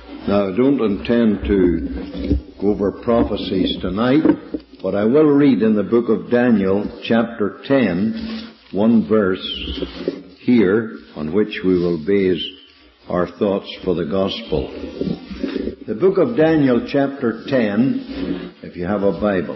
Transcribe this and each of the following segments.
Now, I don't intend to go over prophecies tonight, but I will read in the book of Daniel, chapter 10, one verse here on which we will base our thoughts for the gospel. The book of Daniel, chapter 10, if you have a Bible.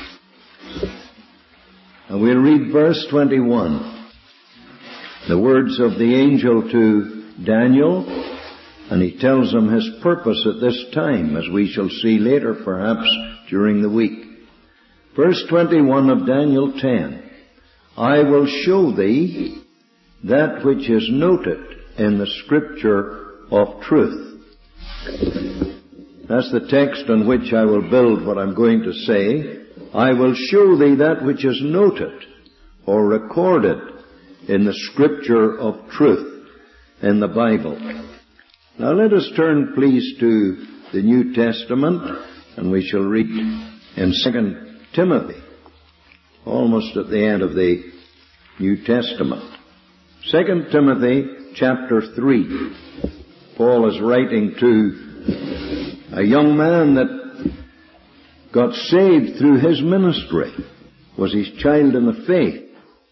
And we'll read verse 21. The words of the angel to Daniel, and he tells him his purpose at this time, as we shall see later perhaps during the week. Verse 21 of Daniel 10. I will show thee that which is noted in the scripture of truth. That's the text on which I will build what I'm going to say. I will show thee that which is noted or recorded in the scripture of truth in the Bible. Now let us turn, please, to the New Testament, and we shall read in 2 Timothy, almost at the end of the New Testament. 2 Timothy chapter 3. Paul is writing to a young man that got saved through his ministry, was his child in the faith.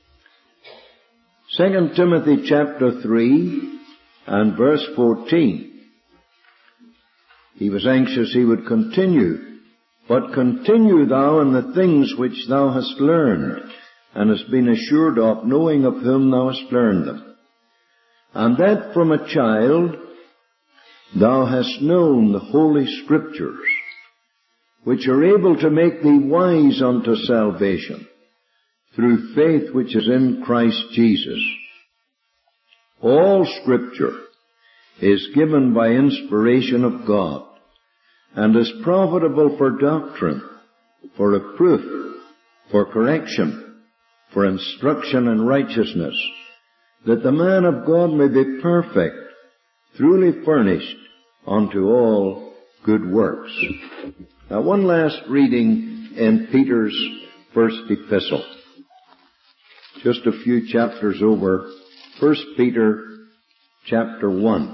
2 Timothy chapter 3 and verse 14. He was anxious he would continue. But continue thou in the things which thou hast learned, and hast been assured of, knowing of whom thou hast learned them. And that from a child thou hast known the Holy Scriptures, which are able to make thee wise unto salvation, through faith which is in Christ Jesus. All Scripture is given by inspiration of God, and is profitable for doctrine, for reproof, for correction, for instruction in righteousness, that the man of God may be perfect, truly furnished unto all good works. Now, one last reading in Peter's first epistle. Just a few chapters over, 1 Peter chapter 1.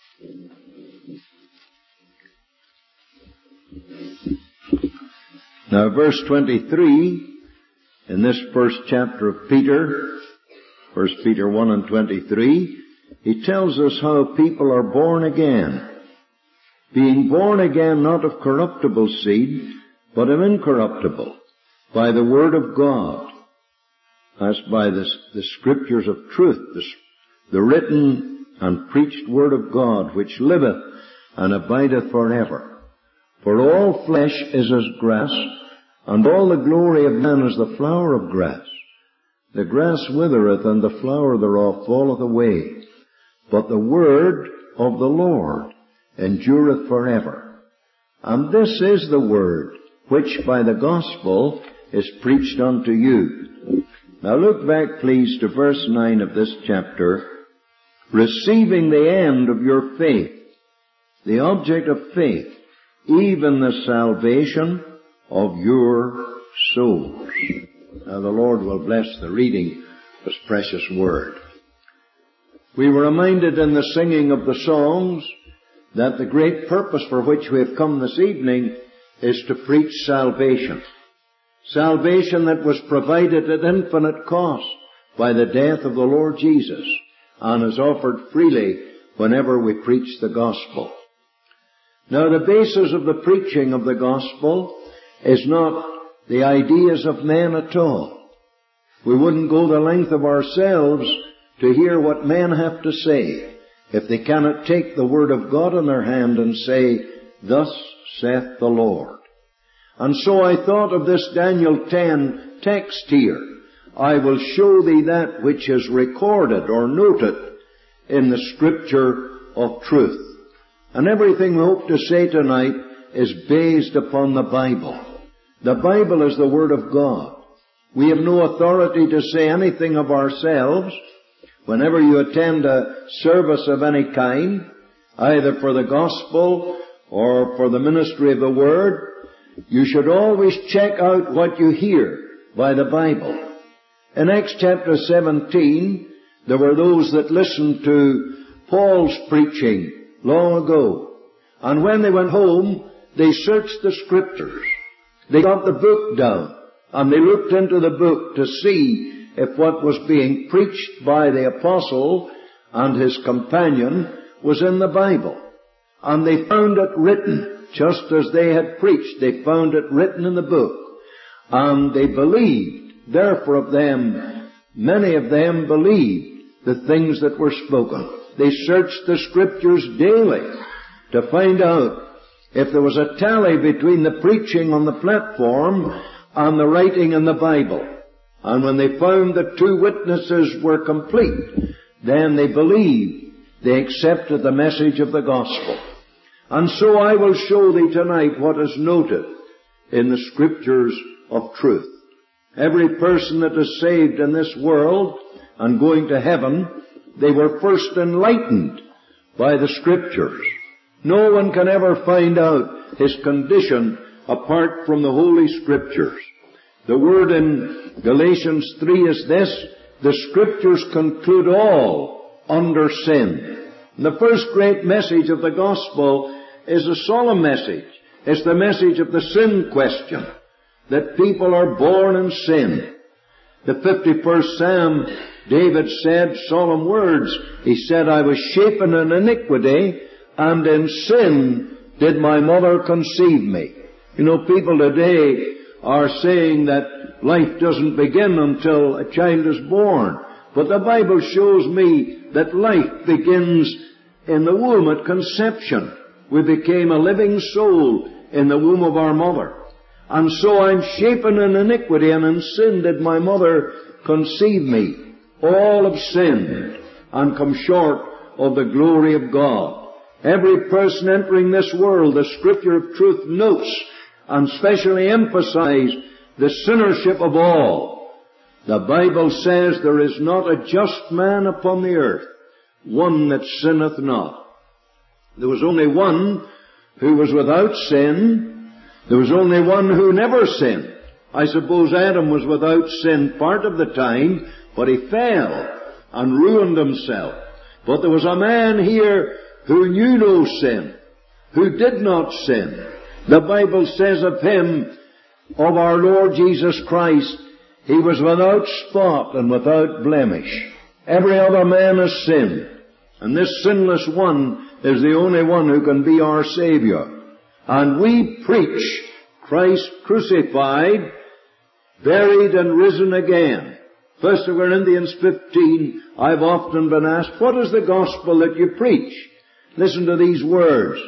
Now, verse 23, in this first chapter of Peter, 1 Peter 1 and 23, he tells us how people are born again. Being born again not of corruptible seed, but of incorruptible, by the word of God, as by the scriptures of truth, the written and preached word of God, which liveth and abideth forever. For all flesh is as grass, and all the glory of man is the flower of grass. The grass withereth, and the flower thereof falleth away. But the word of the Lord endureth forever. And this is the word which by the gospel is preached unto you. Now look back, please, to verse 9 of this chapter. Receiving the end of your faith, the object of faith, even the salvation of your souls. Now the Lord will bless the reading of His precious word. We were reminded in the singing of the songs that the great purpose for which we have come this evening is to preach salvation. Salvation that was provided at infinite cost by the death of the Lord Jesus, and is offered freely whenever we preach the gospel. Now, the basis of the preaching of the gospel is not the ideas of men at all. We wouldn't go the length of ourselves to hear what men have to say if they cannot take the word of God in their hand and say, Thus saith the Lord. And so I thought of this Daniel 10 text here. I will show thee that which is recorded or noted in the scripture of truth. And everything we hope to say tonight is based upon the Bible. The Bible is the Word of God. We have no authority to say anything of ourselves. Whenever you attend a service of any kind, either for the gospel or for the ministry of the Word, you should always check out what you hear by the Bible. In Acts chapter 17, there were those that listened to Paul's preaching long ago, And when they went home, they searched the Scriptures. They got the book down, and they looked into the book to see if what was being preached by the apostle and his companion was in the Bible. And they found it written, just as they had preached. They found it written in the book. And they believed. Therefore of them, many of them believed the things that were spoken. They searched the Scriptures daily to find out if there was a tally between the preaching on the platform and the writing in the Bible. And when they found the two witnesses were complete, then they believed. They accepted the message of the gospel. And so I will show thee tonight what is noted in the Scriptures of truth. Every person that is saved in this world and going to heaven, they were first enlightened by the Scriptures. No one can ever find out his condition apart from the Holy Scriptures. The word in Galatians 3 is this: the Scriptures conclude all under sin. And the first great message of the gospel is a solemn message. It's the message of the sin question, that people are born in sin. The 51st Psalm, David said solemn words. He said, I was shapen in iniquity, and in sin did my mother conceive me. You know, people today are saying that life doesn't begin until a child is born. But the Bible shows me that life begins in the womb at conception. We became a living soul in the womb of our mother. And so I'm shapen in iniquity, and in sin did my mother conceive me. All have sinned and come short of the glory of God. Every person entering this world, the Scripture of truth notes and specially emphasizes the sinnership of all. The Bible says there is not a just man upon the earth, one that sinneth not. There was only one who was without sin. There was only one who never sinned. I suppose Adam was without sin part of the time, but he fell and ruined himself. But there was a man here who knew no sin, who did not sin. The Bible says of him, of our Lord Jesus Christ, he was without spot and without blemish. Every other man has sinned, and this sinless one is the only one who can be our Savior. And we preach Christ crucified, buried and risen again. 1 Corinthians 15, I've often been asked, what is the gospel that you preach? Listen to these words.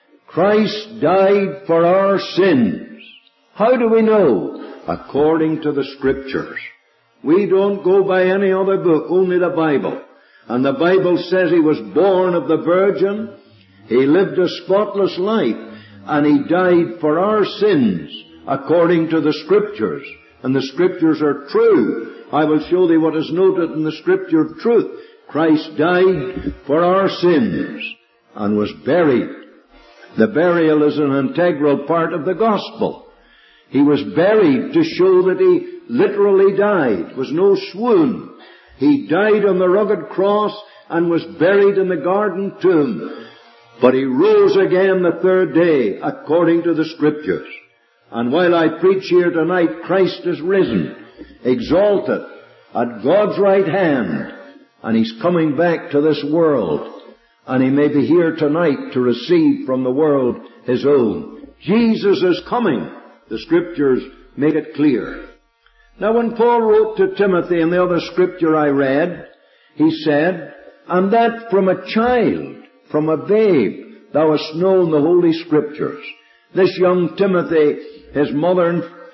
Christ died for our sins. How do we know? According to the Scriptures. We don't go by any other book, only the Bible. And the Bible says he was born of the Virgin, he lived a spotless life, and he died for our sins, according to the Scriptures. And the Scriptures are true. I will show thee what is noted in the Scripture of truth. Christ died for our sins and was buried. The burial is an integral part of the gospel. He was buried to show that he literally died. It was no swoon. He died on the rugged cross and was buried in the garden tomb. But he rose again the third day, according to the Scriptures. And while I preach here tonight, Christ is risen, exalted, at God's right hand, and he's coming back to this world. And he may be here tonight to receive from the world his own. Jesus is coming. The Scriptures make it clear. Now when Paul wrote to Timothy in the other Scripture I read, he said, and that from a child, from a babe, thou hast known the Holy Scriptures. This young Timothy, his mother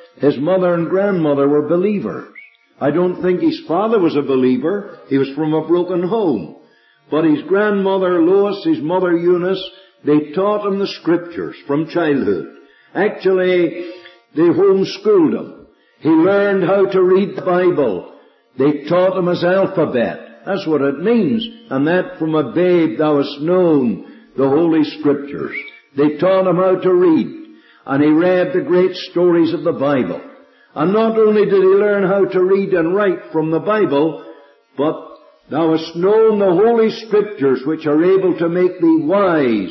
and grandmother were believers. I don't think his father was a believer. He was from a broken home. But his grandmother Lois, his mother Eunice, they taught him the Scriptures from childhood. Actually, they homeschooled him. He learned how to read the Bible. They taught him his alphabet. That's what it means. And that from a babe thou hast known the Holy Scriptures. They taught him how to read. And he read the great stories of the Bible. And not only did he learn how to read and write from the Bible, but thou hast known the Holy Scriptures, which are able to make thee wise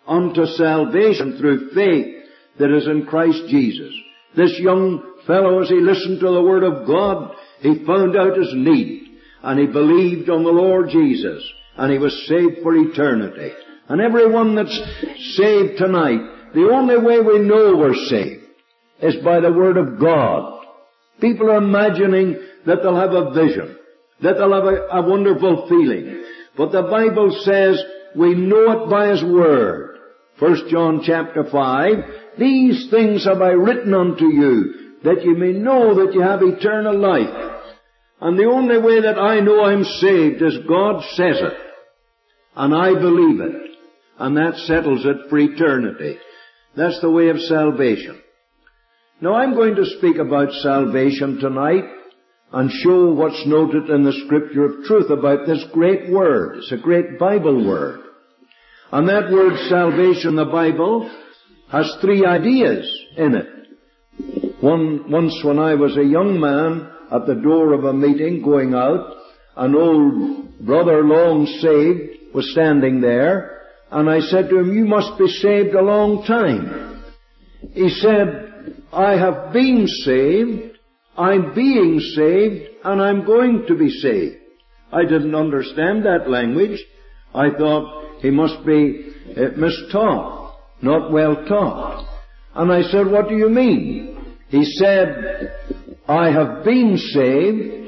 unto salvation through faith that is in Christ Jesus. This young fellow, as he listened to the Word of God, he found out his need, and he believed on the Lord Jesus, and he was saved for eternity. And everyone that's saved tonight, the only way we know we're saved is by the Word of God. People are imagining that they'll have a vision, that they'll have a wonderful feeling. But the Bible says we know it by His Word. 1 John chapter 5, these things have I written unto you, that you may know that you have eternal life. And the only way that I know I'm saved is God says it. And I believe it. And that settles it for eternity. That's the way of salvation. Now I'm going to speak about salvation tonight and show what's noted in the Scripture of truth about this great word. It's a great Bible word. And that word salvation in the Bible has three ideas in it. Once when I was a young man at the door of a meeting going out, an old brother long saved was standing there, and I said to him, "You must be saved a long time." He said, "I have been saved, I'm being saved, and I'm going to be saved." I didn't understand that language. I thought he must be mistaught, not well taught. And I said, "What do you mean?" He said, "I have been saved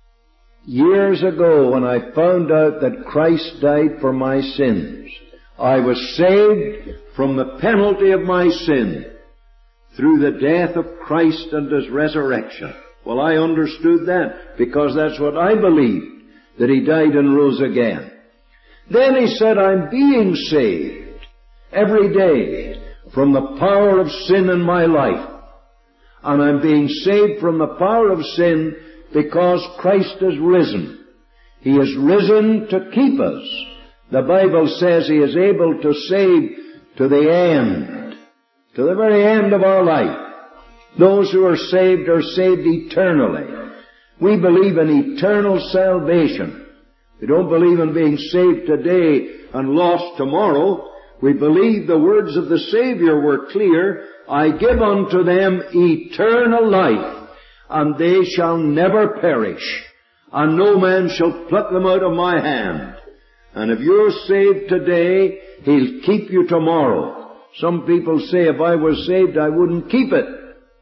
years ago when I found out that Christ died for my sins. I was saved from the penalty of my sin through the death of Christ and His resurrection." Well, I understood that because that's what I believed, that He died and rose again. Then he said, "I'm being saved every day from the power of sin in my life. And I'm being saved from the power of sin because Christ has risen. He has risen to keep us. The Bible says He is able to save to the end, to the very end of our life. Those who are saved eternally. We believe in eternal salvation. We don't believe in being saved today and lost tomorrow. We believe the words of the Savior were clear. "I give unto them eternal life, and they shall never perish, and no man shall pluck them out of my hand." And if you're saved today, He'll keep you tomorrow. Some people say, "If I was saved, I wouldn't keep it."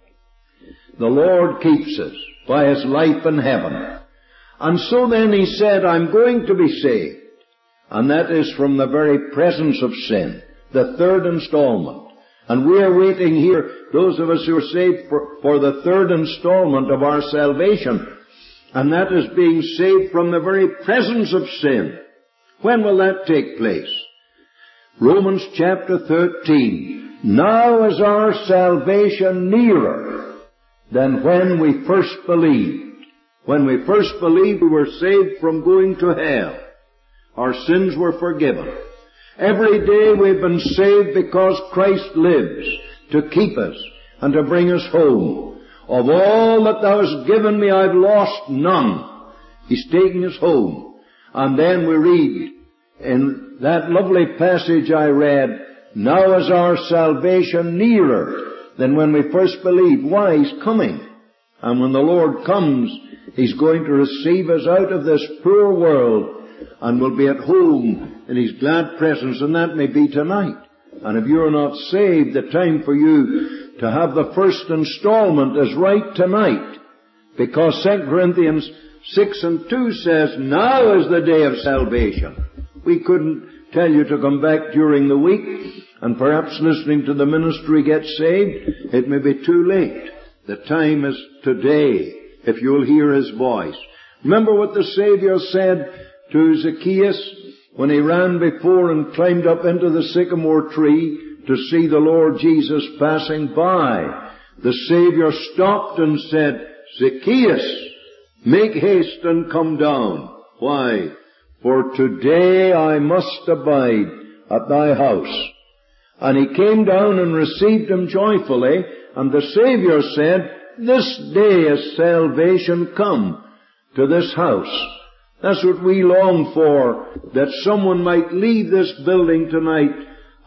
The Lord keeps us by His life in heaven. And so then He said, "I'm going to be saved." And that is from the very presence of sin, the third installment. And we're waiting here, those of us who are saved, for the third installment of our salvation. And that is being saved from the very presence of sin. When will that take place? Romans chapter 13. "Now is our salvation nearer than when we first believed." When we first believed, we were saved from going to hell. Our sins were forgiven. Every day we've been saved because Christ lives to keep us and to bring us home. "Of all that Thou hast given me, I've lost none." He's taking us home. And then we read in that lovely passage I read, "Now is our salvation nearer than when we first believed." Why? He's coming. And when the Lord comes, He's going to receive us out of this poor world, and we'll be at home in His glad presence, and that may be tonight. And if you're not saved, the time for you to have the first installment is right tonight. Because 2 Corinthians 6:2 says, "Now is the day of salvation." We couldn't tell you to come back during the week, and perhaps listening to the ministry get saved. It may be too late. The time is today, if you'll hear His voice. Remember what the Savior said to Zacchaeus when he ran before and climbed up into the sycamore tree to see the Lord Jesus passing by. The Savior stopped and said, "Zacchaeus, make haste and come down." Why? "For today I must abide at thy house." And he came down and received him joyfully, and the Savior said, "This day is salvation come to this house." That's what we long for, that someone might leave this building tonight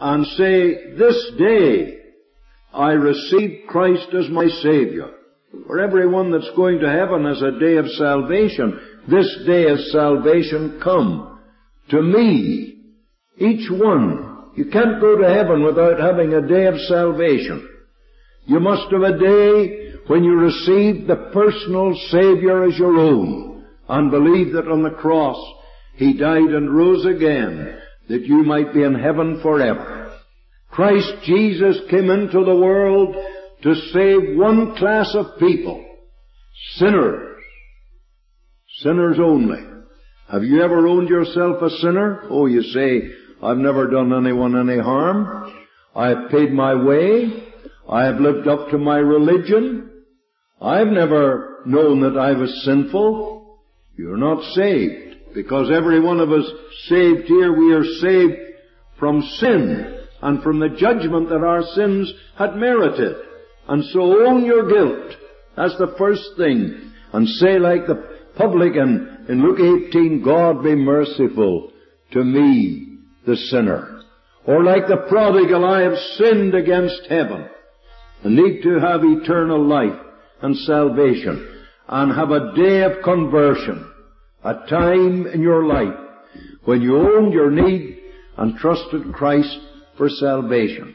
and say, this day I received Christ as my Savior. For everyone that's going to heaven has a day of salvation. This day of salvation come to me. Each one. You can't go to heaven without having a day of salvation. You must have a day when you receive the personal Savior as your own and believe that on the cross He died and rose again that you might be in heaven forever. Christ Jesus came into the world to save one class of people, sinners. Sinners only. Have you ever owned yourself a sinner? Oh, you say, I've never done anyone any harm. I have paid my way. I have lived up to my religion. I've never known that I was sinful. You're not saved. Because every one of us saved here, we are saved from sin and from the judgment that our sins had merited. And so own your guilt. That's the first thing. And say like the publican in Luke 18, God be merciful to me, the sinner. Or like the prodigal, I have sinned against heaven and need to have eternal life and salvation and have a day of conversion, a time in your life when you owned your need and trusted Christ for salvation.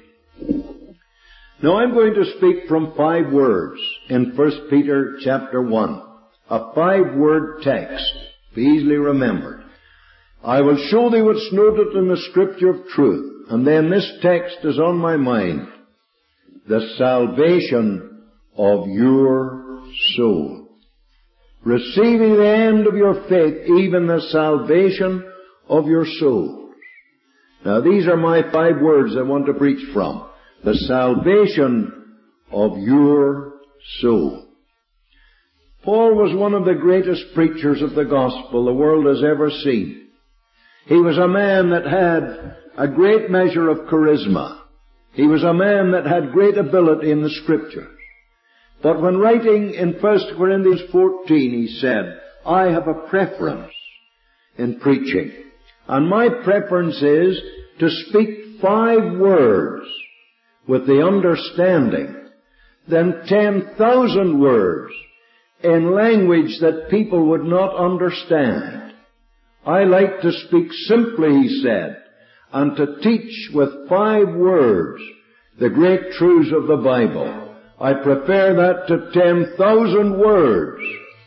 Now I'm going to speak from 5 words in 1 Peter chapter 1. A 5-word text, be easily remembered. I will show thee what's noted in the Scripture of truth, and then this text is on my mind. The salvation of your soul. Receiving the end of your faith, even the salvation of your souls. Now these are my 5 words I want to preach from. The salvation of your soul. Paul was one of the greatest preachers of the gospel the world has ever seen. He was a man that had a great measure of charisma. He was a man that had great ability in the Scriptures. But when writing in 1 Corinthians 14, he said, I have a preference in preaching. And my preference is to speak 5 words with the understanding than 10,000 words in language that people would not understand. I like to speak simply, he said, and to teach with 5 words the great truths of the Bible. I prefer that to 10,000 words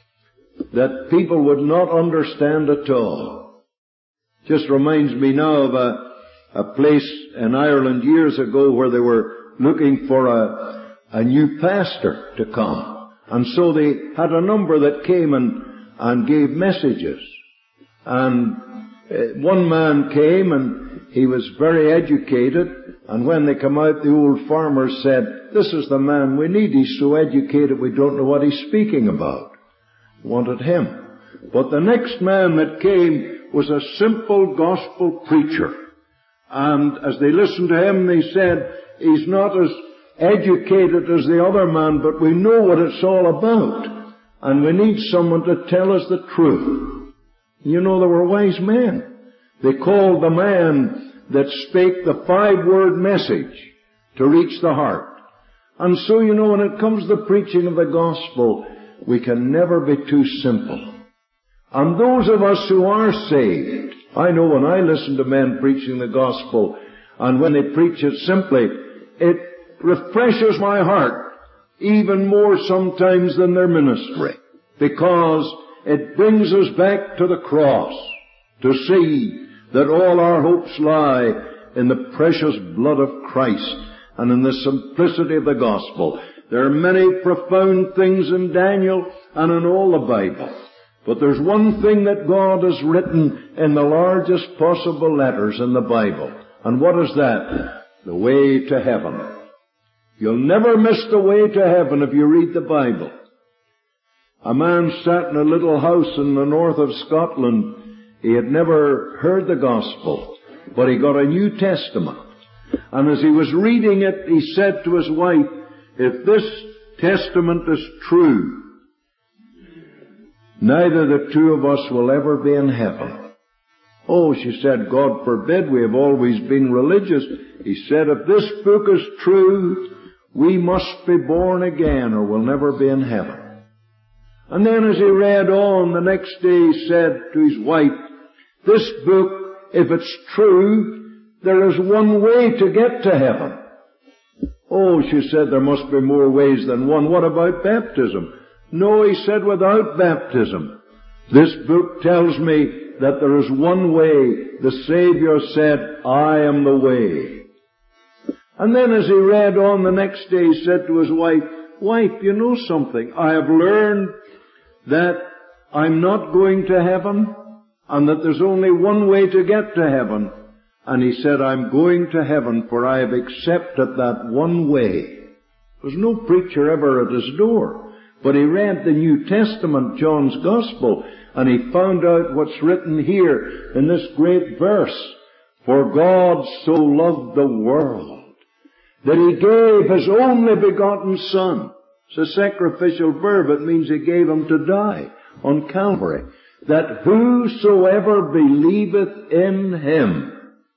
that people would not understand at all. Just reminds me now of a place in Ireland years ago where they were looking for a new pastor to come. And so they had a number that came and gave messages. And one man came and he was very educated. And when they come out, the old farmer said, this is the man we need. He's so educated we don't know what he's speaking about. Wanted him. But the next man that came was a simple gospel preacher. And as they listened to him, they said, he's not as educated as the other man, but we know what it's all about. And we need someone to tell us the truth. You know, there were wise men. They called the man that spake the 5-word message to reach the heart. And so, you know, when it comes to the preaching of the gospel, we can never be too simple. And those of us who are saved, I know when I listen to men preaching the gospel, and when they preach it simply, it refreshes my heart even more sometimes than their ministry, because it brings us back to the cross to see that all our hopes lie in the precious blood of Christ and in the simplicity of the gospel. There are many profound things in Daniel and in all the Bible, but there's one thing that God has written in the largest possible letters in the Bible. And what is that? The way to heaven. You'll never miss the way to heaven if you read the Bible. A man sat in a little house in the north of Scotland. He had never heard the gospel, but he got a New Testament. And as he was reading it, he said to his wife, if this testament is true, neither the two of us will ever be in heaven. Oh, she said, God forbid, we have always been religious. He said, if this book is true, we must be born again or we'll never be in heaven. And then as he read on, the next day he said to his wife, this book, if it's true, there is one way to get to heaven. Oh, she said, there must be more ways than one. What about baptism? No, he said, without baptism. This book tells me that there is one way. The Savior said, I am the way. And then as he read on the next day, he said to his wife, wife, you know something? I have learned that I'm not going to heaven and that there's only one way to get to heaven. And he said, I'm going to heaven for I have accepted that one way. There's no preacher ever at his door. But he read the New Testament, John's Gospel, and he found out what's written here in this great verse. For God so loved the world that he gave his only begotten Son. It's a sacrificial verb. It means he gave him to die on Calvary. That whosoever believeth in him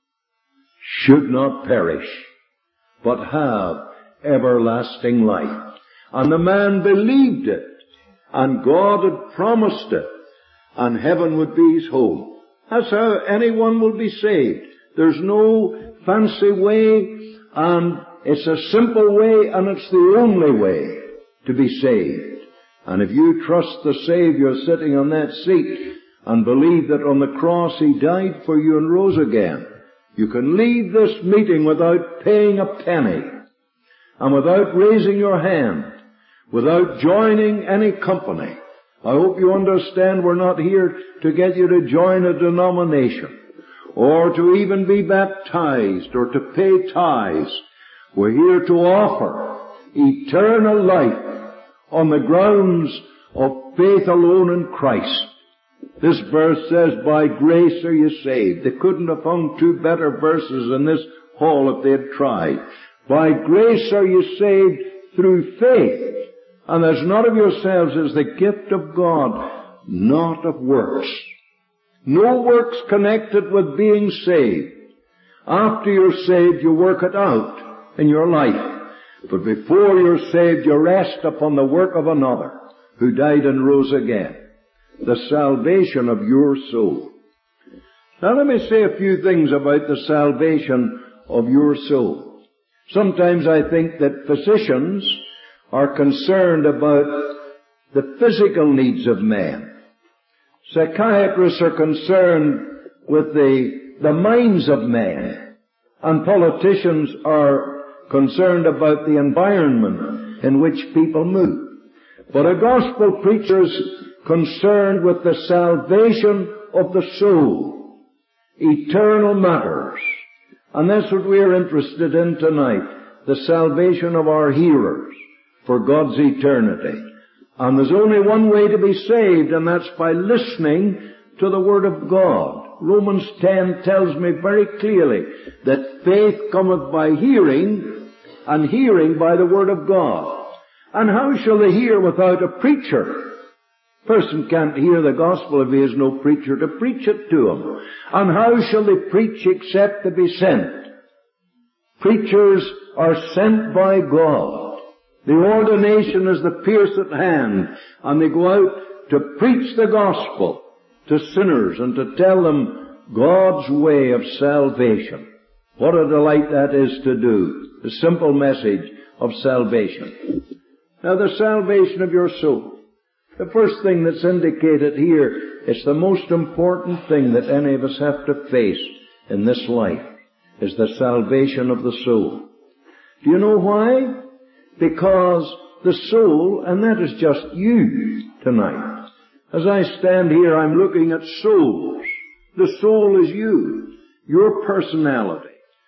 should not perish, but have everlasting life. And the man believed it, and God had promised it, and heaven would be his home. That's how anyone will be saved. There's no fancy way, and it's a simple way, and it's the only way to be saved. And if you trust the Savior sitting on that seat, and believe that on the cross he died for you and rose again, you can leave this meeting without paying a penny, and without raising your hand, without joining any company. I hope you understand we're not here to get you to join a denomination, or to even be baptized, or to pay tithes. We're here to offer eternal life on the grounds of faith alone in Christ. This verse says, by grace are you saved. They couldn't have found two better verses in this hall if they had tried. By grace are you saved through faith. And there's not of yourselves, as the gift of God, not of works. No works connected with being saved. After you're saved, you work it out in your life. But before you're saved, you rest upon the work of another who died and rose again. The salvation of your soul. Now let me say a few things about the salvation of your soul. Sometimes I think that physicians are concerned about the physical needs of man. Psychiatrists are concerned with the minds of man. And politicians are concerned about the environment in which people move. But a gospel preacher is concerned with the salvation of the soul, eternal matters. And that's what we're interested in tonight, the salvation of our hearers for God's eternity. And there's only one way to be saved, and that's by listening to the Word of God. Romans 10 tells me very clearly that faith cometh by hearing, and hearing by the Word of God. And how shall they hear without a preacher? A person can't hear the gospel if he has no preacher to preach it to him. And how shall they preach except to be sent? Preachers are sent by God. The ordination is the pierce at hand, and they go out to preach the gospel to sinners and to tell them God's way of salvation. What a delight that is to do. The simple message of salvation. Now the salvation of your soul. The first thing that's indicated here is the most important thing that any of us have to face in this life, is the salvation of the soul. Do you know why? Because the soul, and that is just you tonight. As I stand here, I'm looking at souls. The soul is you, your personality.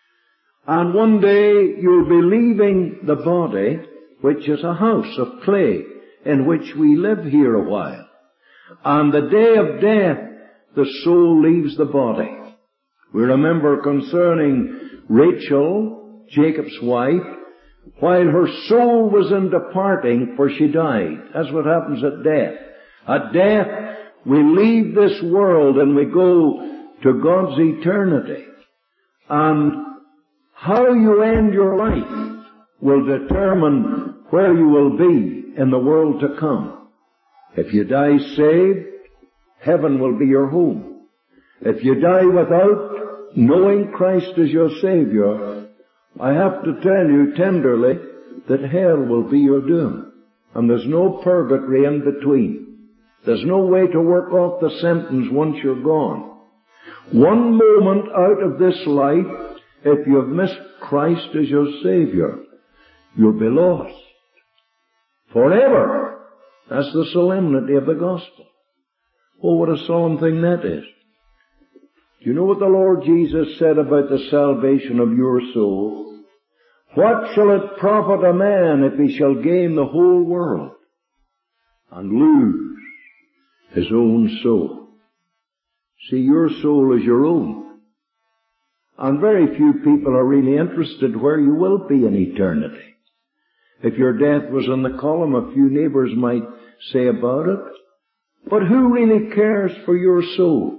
And one day you'll be leaving the body, which is a house of clay, in which we live here a while. On the day of death, the soul leaves the body. We remember concerning Rachel, Jacob's wife, while her soul was in departing, for she died. That's what happens at death. At death, we leave this world and we go to God's eternity. And how you end your life will determine where you will be in the world to come. If you die saved, heaven will be your home. If you die without knowing Christ as your Savior, I have to tell you tenderly that hell will be your doom. And there's no purgatory in between. There's no way to work off the sentence once you're gone. One moment out of this life, if you've missed Christ as your Savior, you'll be lost. Forever. That's the solemnity of the gospel. Oh, what a solemn thing that is. Do you know what the Lord Jesus said about the salvation of your soul? What shall it profit a man if he shall gain the whole world and lose his own soul? See, your soul is your own. And very few people are really interested where you will be in eternity. If your death was in the column, a few neighbors might say about it. But who really cares for your soul?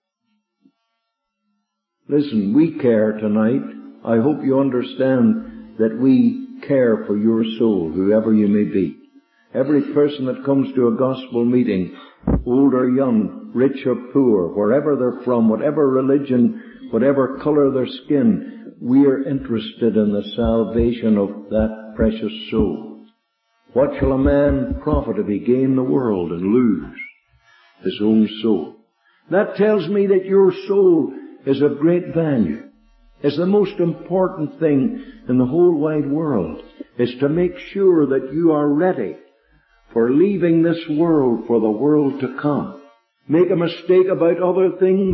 Listen, we care tonight. I hope you understand that we care for your soul, whoever you may be. Every person that comes to a gospel meeting, old or young, rich or poor, wherever they're from, whatever religion, whatever color their skin, we are interested in the salvation of that precious soul. What shall a man profit if he gain the world and lose his own soul? That tells me that your soul is of great value. Is the most important thing in the whole wide world, is to make sure that you are ready for leaving this world for the world to come. Make a mistake about other things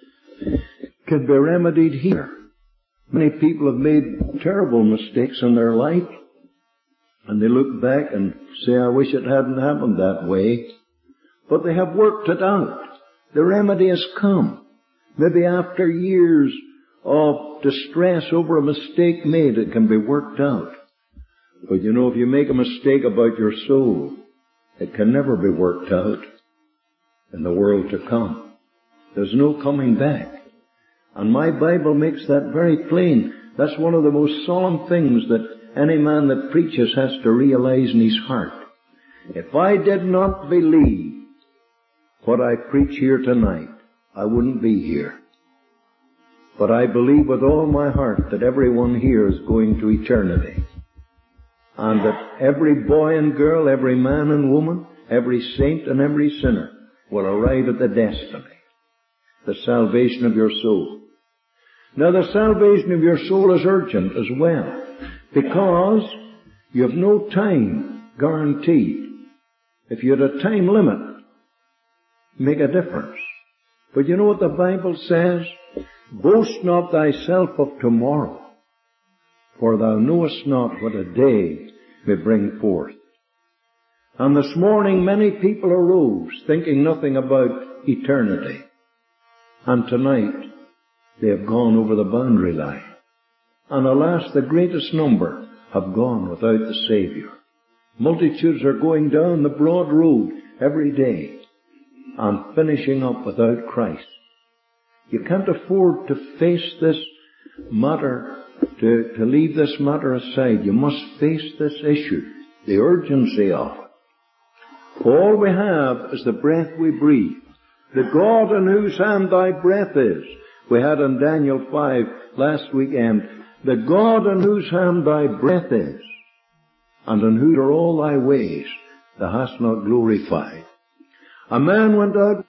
can be remedied here. Many people have made terrible mistakes in their life, and they look back and say, I wish it hadn't happened that way. But they have worked it out. The remedy has come. Maybe after years of distress over a mistake made, it can be worked out. But you know, if you make a mistake about your soul, it can never be worked out in the world to come. There's no coming back. And my Bible makes that very plain. That's one of the most solemn things that any man that preaches has to realize in his heart. If I did not believe what I preach here tonight, I wouldn't be here. But I believe with all my heart that everyone here is going to eternity. And that every boy and girl, every man and woman, every saint and every sinner will arrive at the destiny, the salvation of your soul. Now the salvation of your soul is urgent as well, because you have no time guaranteed. If you had a time limit, make a difference. But you know what the Bible says? Boast not thyself of tomorrow, for thou knowest not what a day may bring forth. And this morning many people arose thinking nothing about eternity. And tonight they have gone over the boundary line. And alas, the greatest number have gone without the Savior. Multitudes are going down the broad road every day and finishing up without Christ. You can't afford to face this matter, to leave this matter aside. You must face this issue, the urgency of it. All we have is the breath we breathe. The God in whose hand thy breath is. We had in Daniel 5 last weekend. The God in whose hand thy breath is, and in whose are all thy ways, thou hast not glorified. A man went out,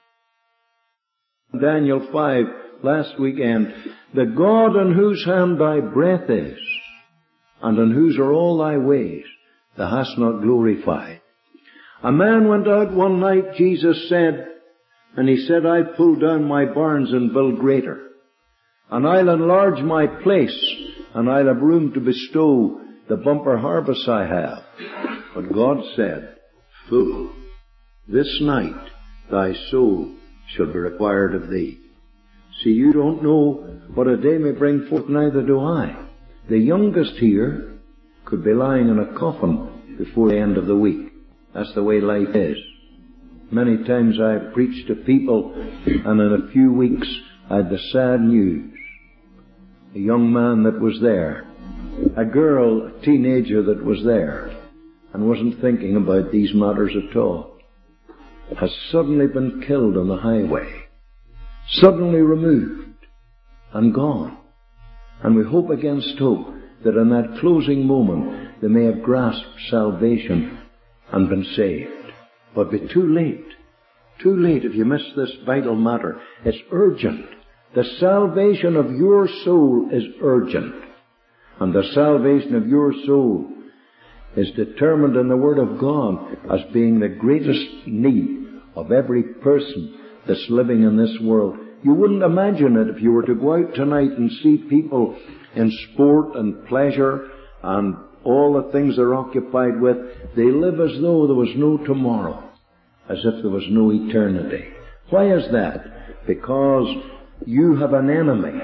Daniel 5 last weekend, the God in whose hand thy breath is, and in whose are all thy ways, thou hast not glorified. A man went out one night, Jesus said, and he said, I pull down my barns and build greater, and I'll enlarge my place, and I'll have room to bestow the bumper harvest I have. But God said, fool, this night thy soul shall be required of thee. See, you don't know what a day may bring forth, neither do I. The youngest here could be lying in a coffin before the end of the week. That's the way life is. Many times I've preached to people, and in a few weeks I had the sad news. A young man that was there, a girl, a teenager that was there, and wasn't thinking about these matters at all, has suddenly been killed on the highway, suddenly removed and gone. And we hope against hope that in that closing moment they may have grasped salvation and been saved. But be too late. Too late if you miss this vital matter. It's urgent. The salvation of your soul is urgent. And the salvation of your soul is determined in the Word of God as being the greatest need of every person that's living in this world. You wouldn't imagine it if you were to go out tonight and see people in sport and pleasure and all the things they're occupied with. They live as though there was no tomorrow, as if there was no eternity. Why is that? Because you have an enemy.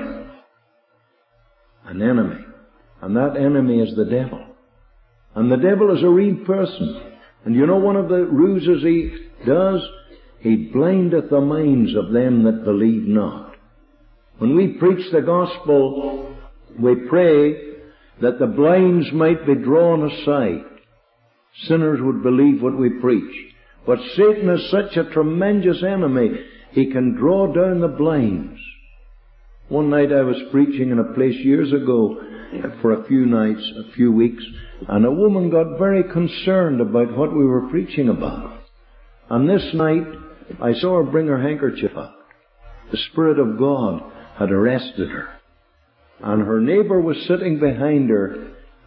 An enemy. And that enemy is the devil. And the devil is a real person. And you know one of the ruses he does? He blindeth the minds of them that believe not. When we preach the gospel, we pray that the blinds might be drawn aside. Sinners would believe what we preach. But Satan is such a tremendous enemy, he can draw down the blinds. One night I was preaching in a place years ago for a few nights, a few weeks, and a woman got very concerned about what we were preaching about. And this night, I saw her bring her handkerchief out. The Spirit of God had arrested her. And her neighbor was sitting behind her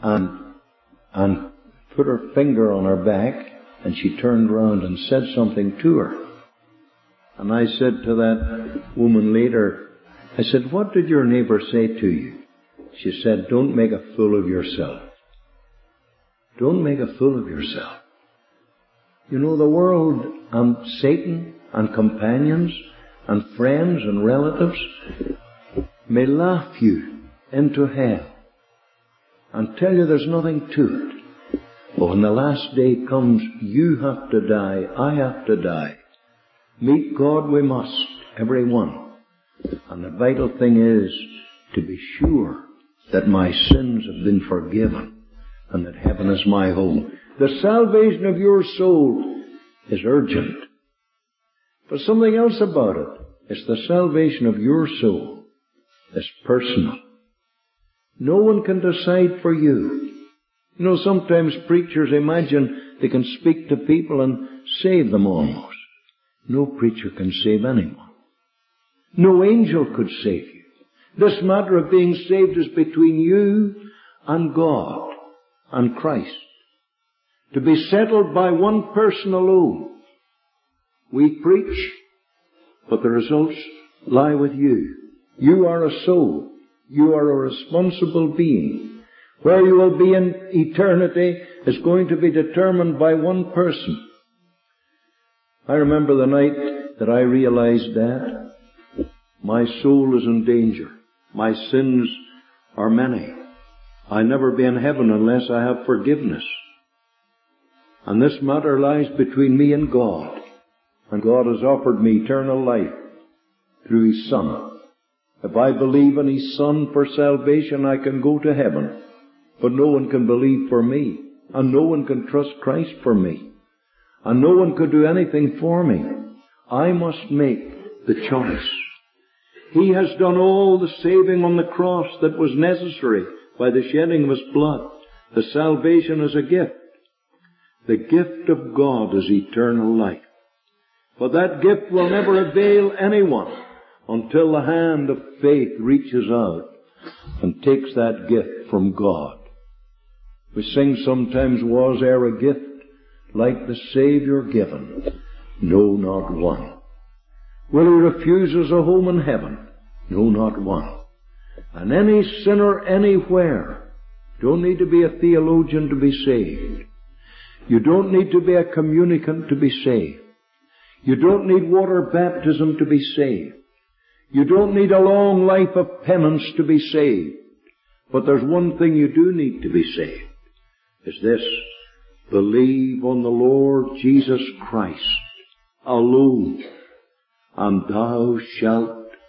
and put her finger on her back, and she turned round and said something to her. And I said to that woman later, I said, what did your neighbor say to you? She said, don't make a fool of yourself. Don't make a fool of yourself. You know, the world and Satan and companions and friends and relatives may laugh you into hell and tell you there's nothing to it. But when the last day comes, you have to die, I have to die. Meet God we must, every one. And the vital thing is to be sure that my sins have been forgiven and that heaven is my home. The salvation of your soul is urgent. But something else about it. It's the salvation of your soul. It's personal. No one can decide for you. You know, sometimes preachers imagine they can speak to people and save them almost. No preacher can save anyone. No angel could save you. This matter of being saved is between you and God and Christ. To be settled by one person alone. We preach, but the results lie with you. You are a soul. You are a responsible being. Where you will be in eternity is going to be determined by one person. I remember the night that I realized that. My soul is in danger. My sins are many. I'll never be in heaven unless I have forgiveness. And this matter lies between me and God. And God has offered me eternal life through His Son. If I believe in His Son for salvation, I can go to heaven. But no one can believe for me. And no one can trust Christ for me. And no one could do anything for me. I must make the choice. He has done all the saving on the cross that was necessary by the shedding of His blood. The salvation is a gift. The gift of God is eternal life. But that gift will never avail anyone until the hand of faith reaches out and takes that gift from God. We sing sometimes, was e'er a gift like the Saviour given? No, not one. Will He refuse us a home in heaven? No, not one. And any sinner anywhere, don't need to be a theologian to be saved. You don't need to be a communicant to be saved. You don't need water baptism to be saved. You don't need a long life of penance to be saved. But there's one thing you do need to be saved. Is this: believe on the Lord Jesus Christ alone, and thou shalt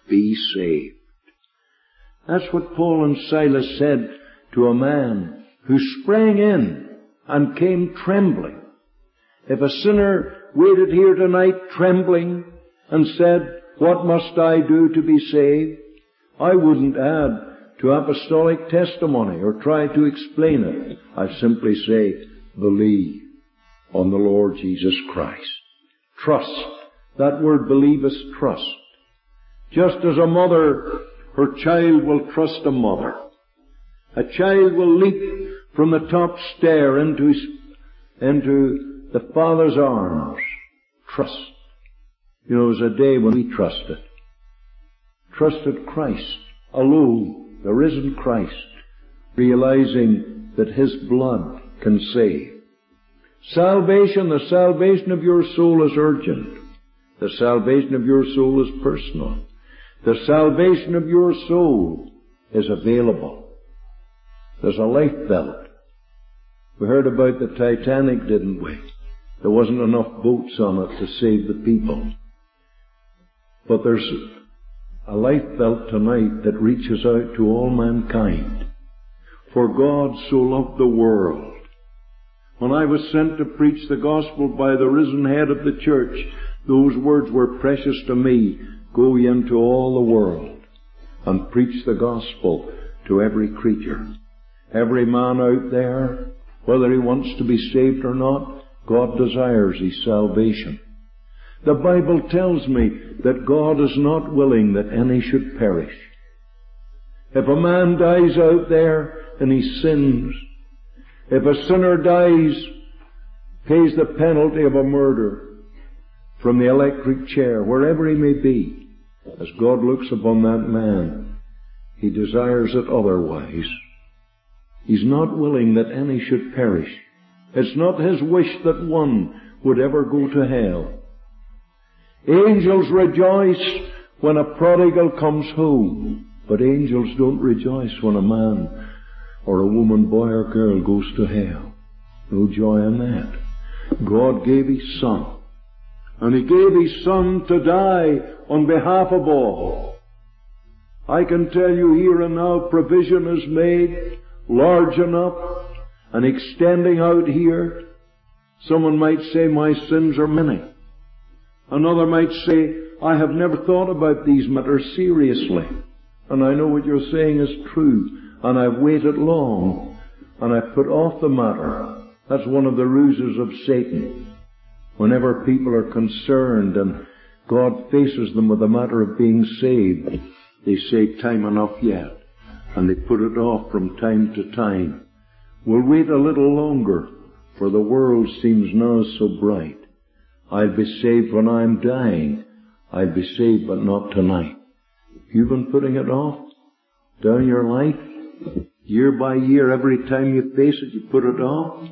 be saved. That's what Paul and Silas said to a man who sprang in and came trembling. If a sinner waited here tonight trembling and said, "What must I do to be saved?" I wouldn't add to apostolic testimony or try to explain it. I simply say, believe on the Lord Jesus Christ. Trust. That word believe is trust. Just as a mother, her child will trust a mother. A child will leap from the top stair into the father's arms. Trust. You know, there was a day when we trusted Christ alone, the risen Christ, realizing that His blood can save. Salvation, the salvation of your soul is urgent. The salvation of your soul is personal. The salvation of your soul is available. There's a life belt. We heard about the Titanic, didn't we? There wasn't enough boats on it to save the people. But there's a life belt tonight that reaches out to all mankind. For God so loved the world. When I was sent to preach the gospel by the risen head of the church, those words were precious to me. Go ye into all the world and preach the gospel to every creature. Every man out there, whether he wants to be saved or not, God desires his salvation. The Bible tells me that God is not willing that any should perish. If a man dies out there in his sins, if a sinner dies, pays the penalty of a murder from the electric chair, wherever he may be, as God looks upon that man, He desires it otherwise. He's not willing that any should perish. It's not His wish that one would ever go to hell. Angels rejoice when a prodigal comes home, but angels don't rejoice when a man or a woman, boy or girl goes to hell. No joy in that. God gave His Son, and He gave His Son to die on behalf of all. I can tell you here and now, provision is made large enough and extending out here. Someone might say, my sins are many. Another might say, I have never thought about these matters seriously. And I know what you're saying is true. And I've waited long. And I've put off the matter. That's one of the ruses of Satan. Whenever people are concerned and God faces them with the matter of being saved, they say, time enough yet. And they put it off from time to time. We'll wait a little longer, for the world seems now so bright. I'll be saved when I'm dying. I'll be saved, but not tonight. You've been putting it off down your life, year by year. Every time you face it, you put it off.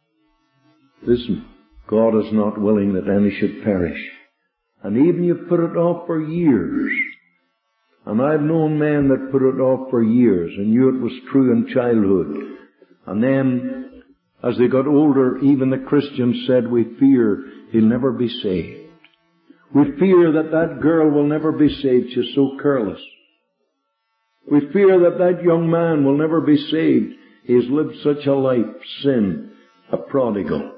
Listen, God is not willing that any should perish. And even you put it off for years. And I've known men that put it off for years and knew it was true in childhood. And then, as they got older, even the Christians said, we fear he'll never be saved. We fear that that girl will never be saved. She's so careless. We fear that that young man will never be saved. He has lived such a life, sin, a prodigal.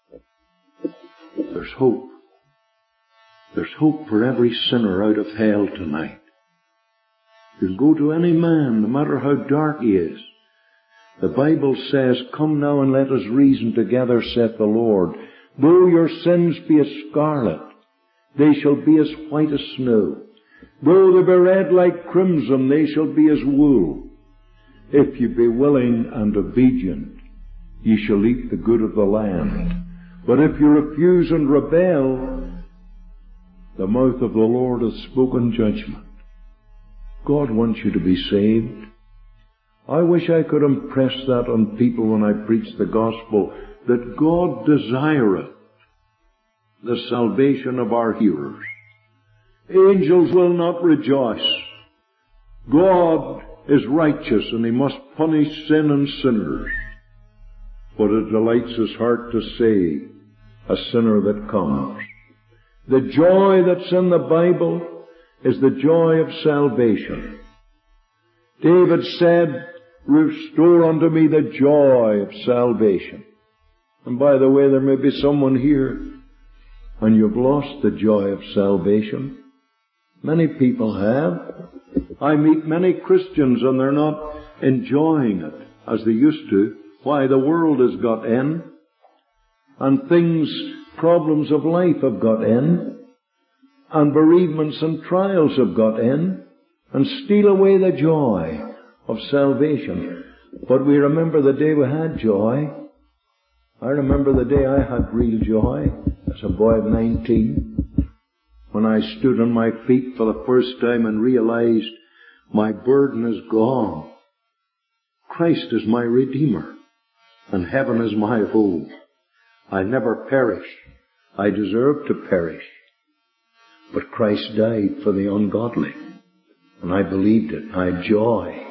There's hope. There's hope for every sinner out of hell tonight. You can go to any man, no matter how dark he is. The Bible says, come now and let us reason together, saith the Lord. Though your sins be as scarlet, they shall be as white as snow. Though they be red like crimson, they shall be as wool. If ye be willing and obedient, ye shall eat the good of the land. But if you refuse and rebel, the mouth of the Lord hath spoken judgment. God wants you to be saved. I wish I could impress that on people when I preach the gospel, that God desireth the salvation of our hearers. Angels will not rejoice. God is righteous and He must punish sin and sinners. But it delights His heart to save a sinner that comes. The joy that's in the Bible is the joy of salvation. David said, restore unto me the joy of salvation. And by the way, there may be someone here and you've lost the joy of salvation. Many people have. I meet many Christians and they're not enjoying it as they used to. Why? The world has got in. And problems of life have got in. And bereavements and trials have got in. And steal away the joy of salvation. But we remember the day we had joy. I remember the day I had real joy as a boy of 19, when I stood on my feet for the first time and realized my burden is gone. Christ is my Redeemer, and heaven is my home. I never perish. I deserve to perish. But Christ died for the ungodly, and I believed it. I had joy.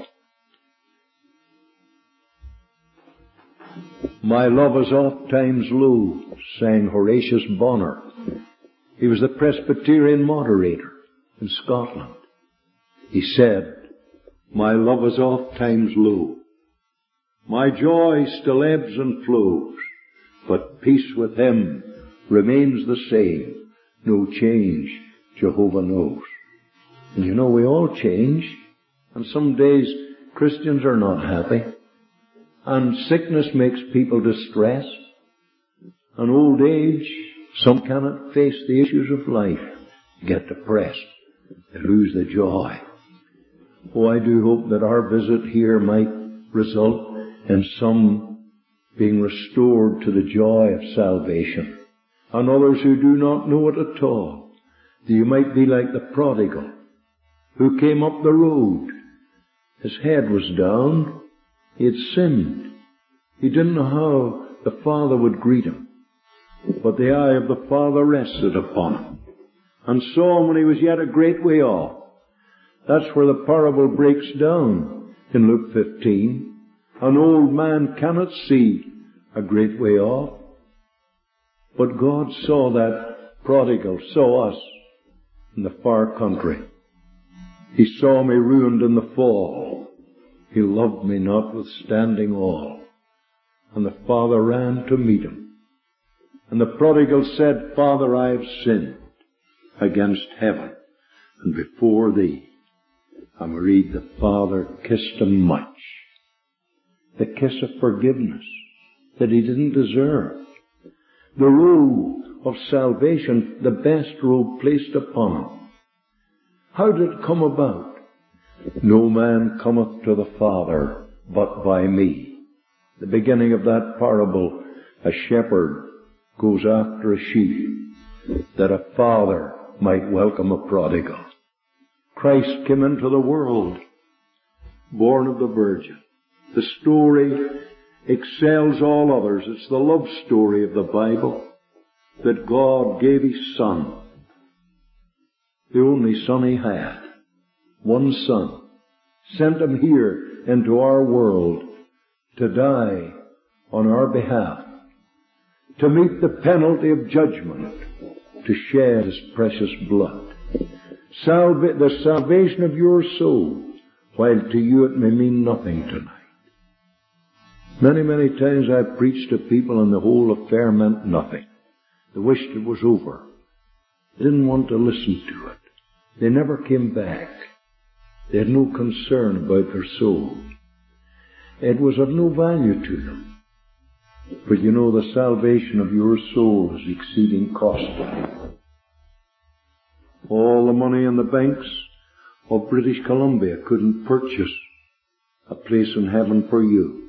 My love is oft times low, sang Horatius Bonner. He was the Presbyterian moderator in Scotland. He said, my love is oft times low. My joy still ebbs and flows, but peace with him remains the same. No change, Jehovah knows. And you know, we all change. And some days Christians are not happy. And sickness makes people distressed. And old age, some cannot face the issues of life. They get depressed. They lose the joy. Oh, I do hope that our visit here might result in some being restored to the joy of salvation. And others who do not know it at all. That you might be like the prodigal who came up the road. His head was down. He had sinned. He didn't know how the Father would greet him. But the eye of the Father rested upon him, and saw him when he was yet a great way off. That's where the parable breaks down in Luke 15. An old man cannot see a great way off. But God saw that prodigal, saw us in the far country. He saw me ruined in the fall. He loved me notwithstanding all. And the Father ran to meet him. And the prodigal said, Father, I have sinned against heaven and before thee. And we read, the Father kissed him much. The kiss of forgiveness that he didn't deserve. The robe of salvation, the best robe placed upon him. How did it come about? No man cometh to the Father but by me. The beginning of that parable, a shepherd goes after a sheep, that a father might welcome a prodigal. Christ came into the world, born of the Virgin. The story excels all others. It's the love story of the Bible, that God gave His Son, the only Son He had, one Son, sent Him here into our world to die on our behalf, to meet the penalty of judgment, to shed His precious blood. The salvation of your soul, while to you it may mean nothing tonight. Many, many times I've preached to people and the whole affair meant nothing. They wished it was over. They didn't want to listen to it. They never came back. They had no concern about their soul. It was of no value to them. But you know, the salvation of your soul is exceeding costly. All the money in the banks of British Columbia couldn't purchase a place in heaven for you.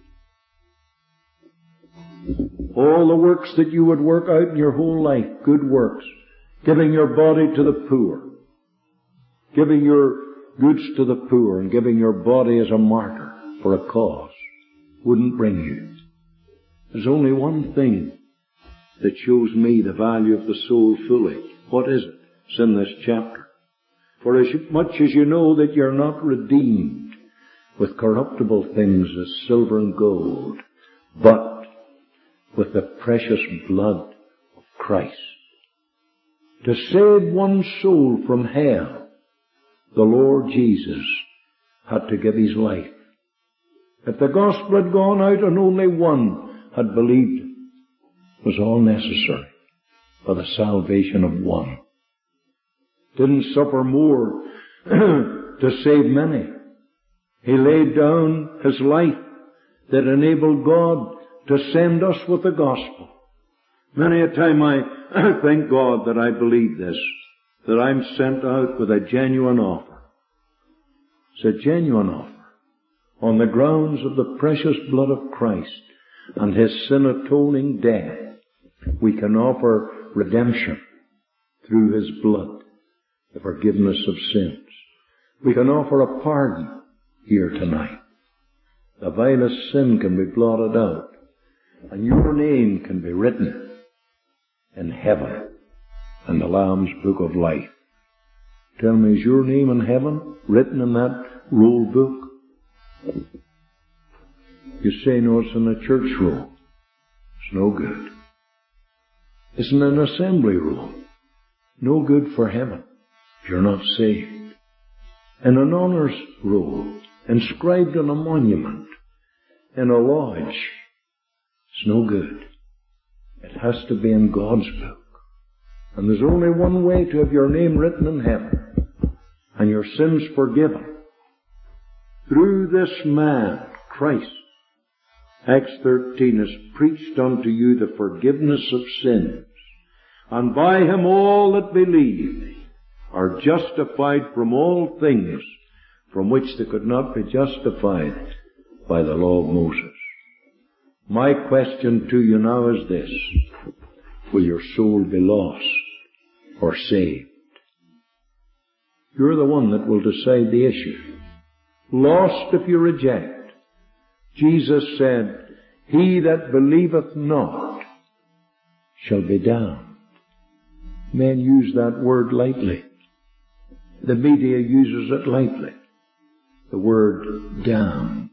All the works that you would work out in your whole life, good works, giving your body to the poor, giving your goods to the poor, and giving your body as a martyr for a cause, wouldn't bring you. There's only one thing that shows me the value of the soul fully. What is it? It's in this chapter. For as much as you know that you're not redeemed with corruptible things as silver and gold, but with the precious blood of Christ, to save one soul from hell, the Lord Jesus had to give his life. If the gospel had gone out and only one had believed, it was all necessary for the salvation of one. Didn't suffer more to save many. He laid down his life that enabled God to send us with the gospel. Many a time I thank God that I believe this, that I'm sent out with a genuine offer. It's a genuine offer. On the grounds of the precious blood of Christ and his sin-atoning death, we can offer redemption through his blood, the forgiveness of sins. We can offer a pardon here tonight. The vilest sin can be blotted out, and your name can be written in heaven in the Lamb's Book of Life. Tell me, is your name in heaven written in that roll book? You say, no, it's in a church roll. It's no good. It's in an assembly roll. No good for heaven if you're not saved. In an honors roll, inscribed on a monument, in a lodge, it's no good. It has to be in God's book. And there's only one way to have your name written in heaven and your sins forgiven. Through this man, Christ. Acts 13 has preached unto you the forgiveness of sins, and by him all that believe are justified from all things from which they could not be justified by the law of Moses. My question to you now is this: will your soul be lost or saved? You're the one that will decide the issue. Lost if you reject. Jesus said, he that believeth not shall be damned. Men use that word lightly. The media uses it lightly. The word damned.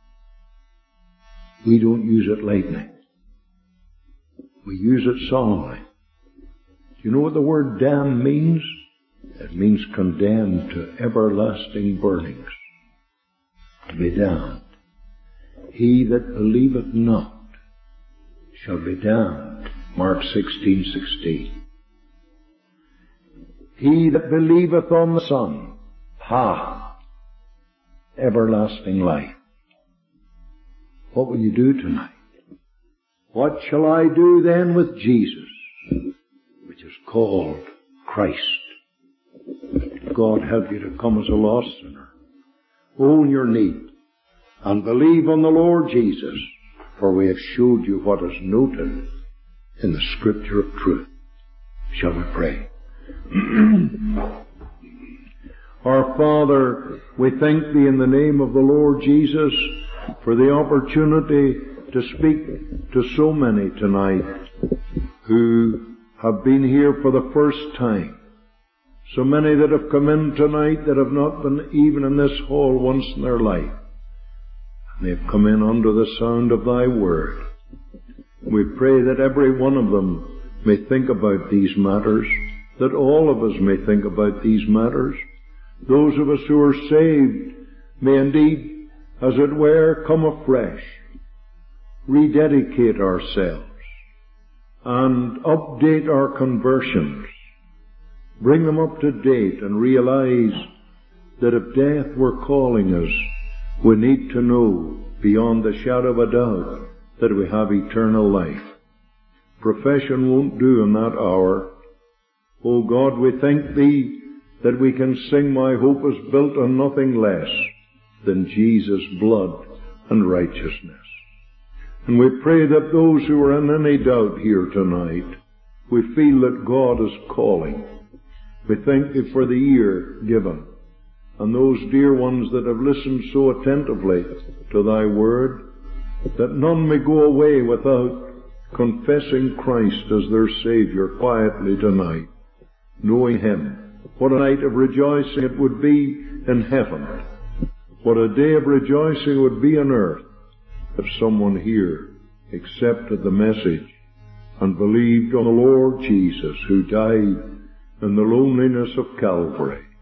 We don't use it lightly. We use it solemnly. Do you know what the word damned means? It means condemned to everlasting burnings. To be damned. He that believeth not shall be damned. Mark 16:16. He that believeth on the Son, everlasting life. What will you do tonight? What shall I do then with Jesus, which is called Christ? God help you to come as a lost sinner. Own your need and believe on the Lord Jesus, for we have showed you what is noted in the Scripture of truth. Shall we pray? Our Father, we thank Thee in the name of the Lord Jesus for the opportunity to speak to so many tonight who have been here for the first time. So many that have come in tonight that have not been even in this hall once in their life. And they've come in under the sound of Thy Word. We pray that every one of them may think about these matters, that all of us may think about these matters. Those of us who are saved may indeed, as it were, come afresh, rededicate ourselves, and update our conversions, bring them up to date, and realize that if death were calling us, we need to know beyond the shadow of a doubt that we have eternal life. Profession won't do in that hour. O God, we thank Thee that we can sing, my hope is built on nothing less than Jesus' blood and righteousness. And we pray that those who are in any doubt here tonight, we feel that God is calling. We thank Thee for the ear given, and those dear ones that have listened so attentively to Thy Word, that none may go away without confessing Christ as their Saviour quietly tonight, knowing Him. What a night of rejoicing it would be in heaven. What a day of rejoicing it would be on earth if someone here accepted the message and believed on the Lord Jesus, who died in the loneliness of Calvary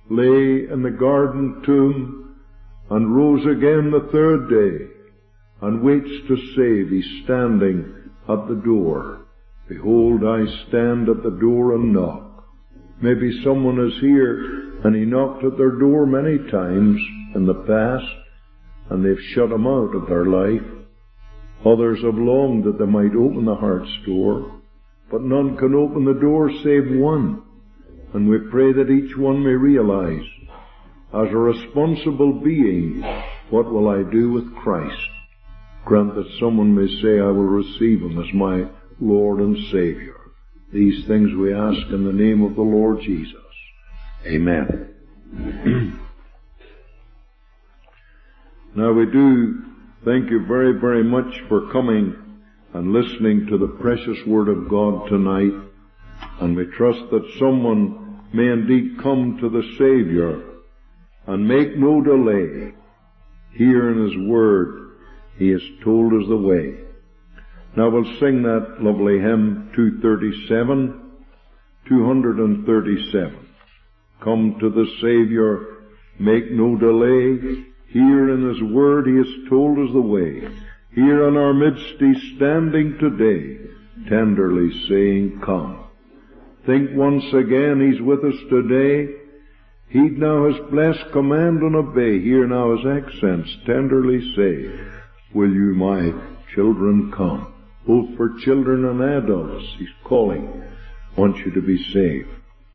lay in the garden tomb, and rose again the third day, and waits to save. He's standing at the door. Behold, I stand at the door and knock. Maybe someone is here, and he knocked at their door many times in the past, and they've shut him out of their life. Others have longed that they might open the heart's door, but none can open the door save one. And we pray that each one may realize, as a responsible being, what will I do with Christ? Grant that someone may say, I will receive Him as my Lord and Savior. These things we ask in the name of the Lord Jesus. Amen. Now we do thank you very, very much for coming and listening to the precious Word of God tonight. And we trust that someone may indeed come to the Savior and make no delay. Here in His Word, He has told us the way. Now we'll sing that lovely hymn, 237. Come to the Savior, make no delay. Here in His Word He has told us the way. Here in our midst He's standing today, tenderly saying, come. Think once again He's with us today. Heed now His blessed command and obey. Hear now His accents tenderly say, will you, my children, come? Both for children and adults He's calling, wants you to be saved.